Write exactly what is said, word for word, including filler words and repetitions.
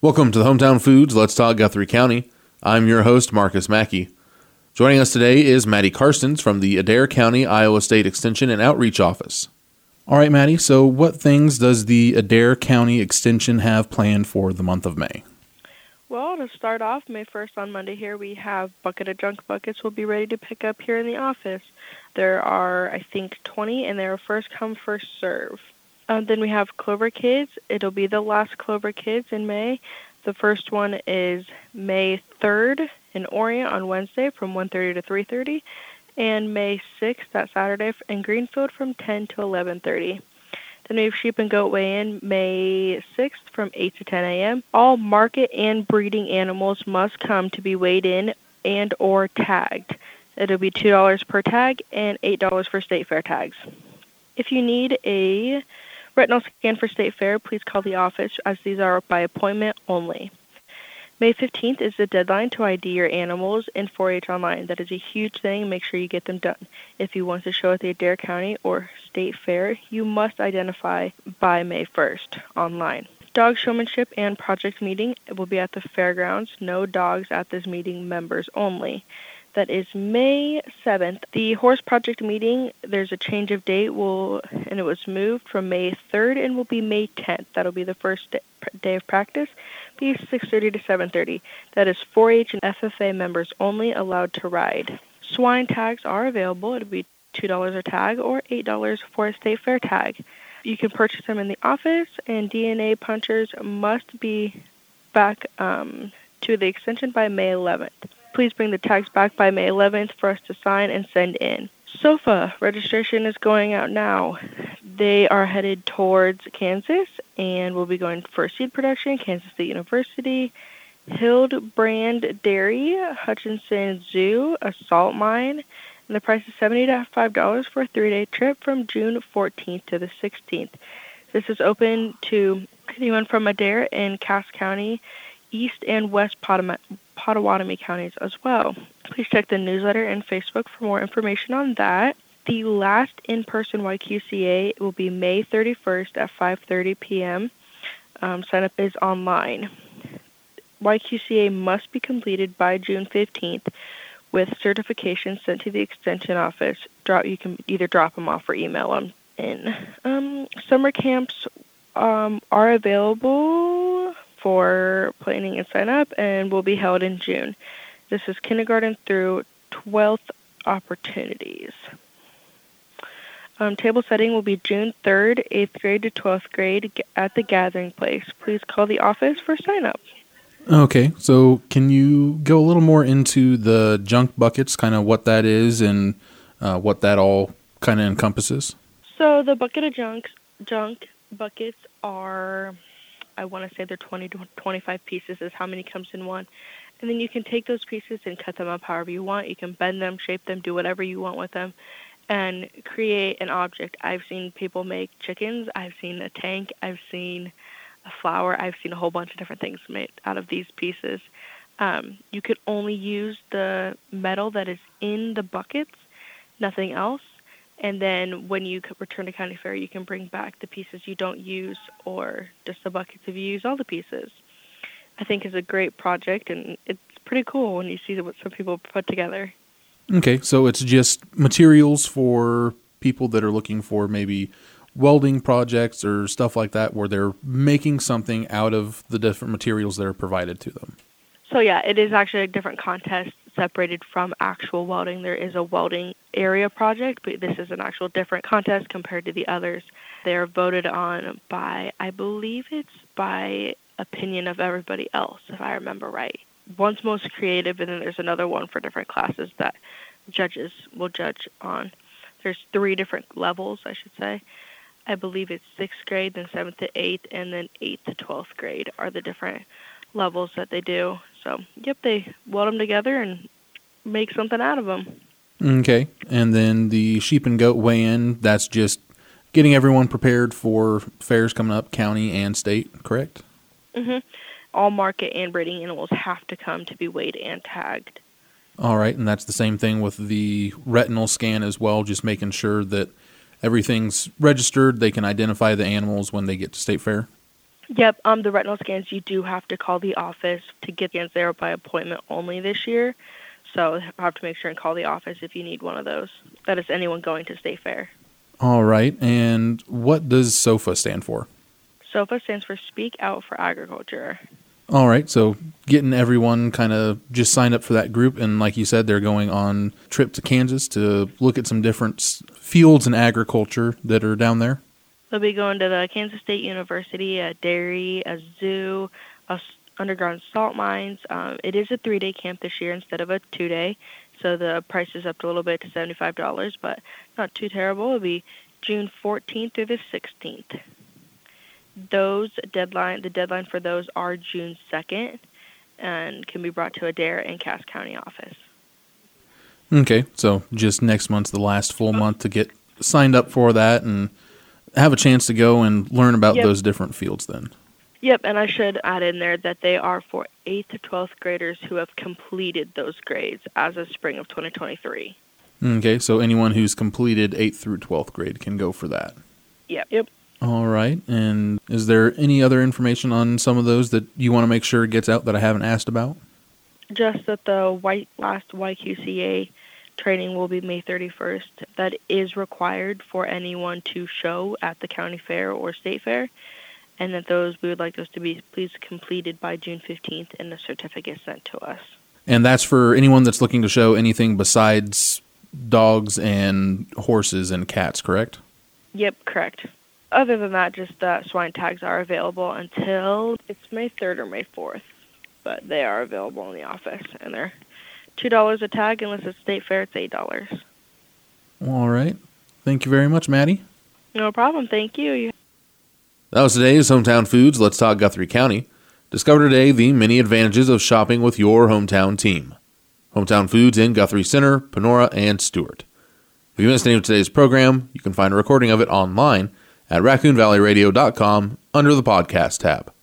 Welcome to the Hometown Foods Let's Talk Guthrie County. I'm your host, Marcus Mackey. Joining us today is Maddie Karstens from the Adair County Iowa State Extension and Outreach Office. All right, Maddie, so what things does the Adair County Extension have planned for the month of May? Well, to start off, May first on Monday here, we have Bucket of Junk Buckets will be ready to pick up here in the office. There are, I think, twenty, and they're first come, first serve. Um, then we have Clover Kids. It'll be the last Clover Kids in May. The first one is May third in Orient on Wednesday from one thirty to three thirty, and May sixth, that Saturday, in Greenfield from ten to eleven thirty. Then we have Sheep and Goat Weigh-In May sixth from eight to ten a.m. All market and breeding animals must come to be weighed in and or tagged. It'll be two dollars per tag and eight dollars for state fair tags. If you need a retinal scan for State Fair, please call the office, as these are by appointment only. May fifteenth is the deadline to I D your animals in four H Online. That is a huge thing. Make sure you get them done. If you want to show at the Adair County or State Fair, you must identify by May first online. Dog showmanship and project meeting will be at the fairgrounds. No dogs at this meeting, members only. That is May seventh. The horse project meeting, there's a change of date, will, and it was moved from May third and will be May tenth. That'll be the first day of practice, be six thirty to seven thirty. That is four H and F F A members only allowed to ride. Swine tags are available. It'll be two dollars a tag or eight dollars for a state fair tag. You can purchase them in the office, and D N A punchers must be back um, to the extension by May eleventh. Please bring the tags back by May eleventh for us to sign and send in. SOFA registration is going out now. They are headed towards Kansas and will be going for seed production, Kansas State University, Hildebrand Dairy, Hutchinson Zoo, a salt mine, and the price is seventy-five dollars for a three-day trip from June fourteenth to the sixteenth. This is open to anyone from Adair and Cass County, East and West Pottawatomie Pottawatomie counties as well. Please check the newsletter and Facebook for more information on that. The last in-person Y Q C A will be May thirty-first at five thirty p.m. Um, sign up is online. Y Q C A must be completed by June fifteenth with certification sent to the extension office. Drop You can either drop them off or email them in. Um, summer camps um, are available for planning and sign up and will be held in June. This is kindergarten through twelfth opportunities. Um, table setting will be June third, eighth grade to twelfth grade at the Gathering Place. Please call the office for sign up. Okay, so can you go a little more into the junk buckets, kind of what that is and uh, what that all kind of encompasses? So the bucket of junk, junk buckets are, I want to say they're twenty to twenty-five pieces is how many comes in one. And then you can take those pieces and cut them up however you want. You can bend them, shape them, do whatever you want with them, and create an object. I've seen people make chickens. I've seen a tank. I've seen a flower. I've seen a whole bunch of different things made out of these pieces. Um, you could only use the metal that is in the buckets, nothing else. And then when you return to county fair, you can bring back the pieces you don't use or just the buckets if you use all the pieces. I think it's a great project, and it's pretty cool when you see what some people put together. Okay, so it's just materials for people that are looking for maybe welding projects or stuff like that where they're making something out of the different materials that are provided to them. So yeah, it is actually a different contest separated from actual welding. There is a welding area project, but this is an actual different contest compared to the others. They're voted on by, I believe it's by opinion of everybody else, if I remember right. One's most creative, and then there's another one for different classes that judges will judge on. There's three different levels, I should say. I believe it's sixth grade, then seventh to eighth, and then eighth to twelfth grade are the different levels that they do. So, yep, they weld them together and make something out of them. Okay, and then the sheep and goat weigh-in, that's just getting everyone prepared for fairs coming up, county and state, correct? Mm-hmm. All market and breeding animals have to come to be weighed and tagged. All right, and that's the same thing with the retinal scan as well, just making sure that everything's registered, they can identify the animals when they get to state fair? Yep, um, the retinal scans, you do have to call the office to get scans there by appointment only this year. So you have to make sure and call the office if you need one of those. That is anyone going to State Fair. All right, and what does SOFA stand for? SOFA stands for Speak Out for Agriculture. All right, so getting everyone kind of just signed up for that group, and like you said, they're going on a trip to Kansas to look at some different fields and agriculture that are down there. They'll be going to the Kansas State University, a dairy, a zoo, a underground salt mines. Um, it is a three-day camp this year instead of a two-day, so the price is up a little bit to seventy-five dollars, but not too terrible. It'll be June fourteenth through the sixteenth. Those deadline, the deadline for those are June second, and can be brought to Adair and Cass County office. Okay, so just next month's the last full month to get signed up for that and have a chance to go and learn about Yep. those different fields then. Yep, and I should add in there that they are for eighth to twelfth graders who have completed those grades as of spring of twenty twenty-three. Okay, so anyone who's completed eighth through twelfth grade can go for that. Yep. Yep. All right, and is there any other information on some of those that you want to make sure gets out that I haven't asked about? Just that the white, last Y Q C A training will be May thirty-first. That is required for anyone to show at the county fair or state fair, and that those we would like those to be please completed by June fifteenth and the certificate sent to us. And that's for anyone that's looking to show anything besides dogs and horses and cats, correct? Yep, correct. Other than that, just that swine tags are available until it's May third or May fourth, but they are available in the office, and they're two dollars a tag. Unless it's state fair, it's eight dollars. All right. Thank you very much, Maddie. No problem. Thank you. That was today's Hometown Foods. Let's talk Guthrie County. Discover today the many advantages of shopping with your hometown team. Hometown Foods in Guthrie Center, Panora, and Stewart. If you missed any of today's program, you can find a recording of it online at raccoon valley radio dot com under the podcast tab.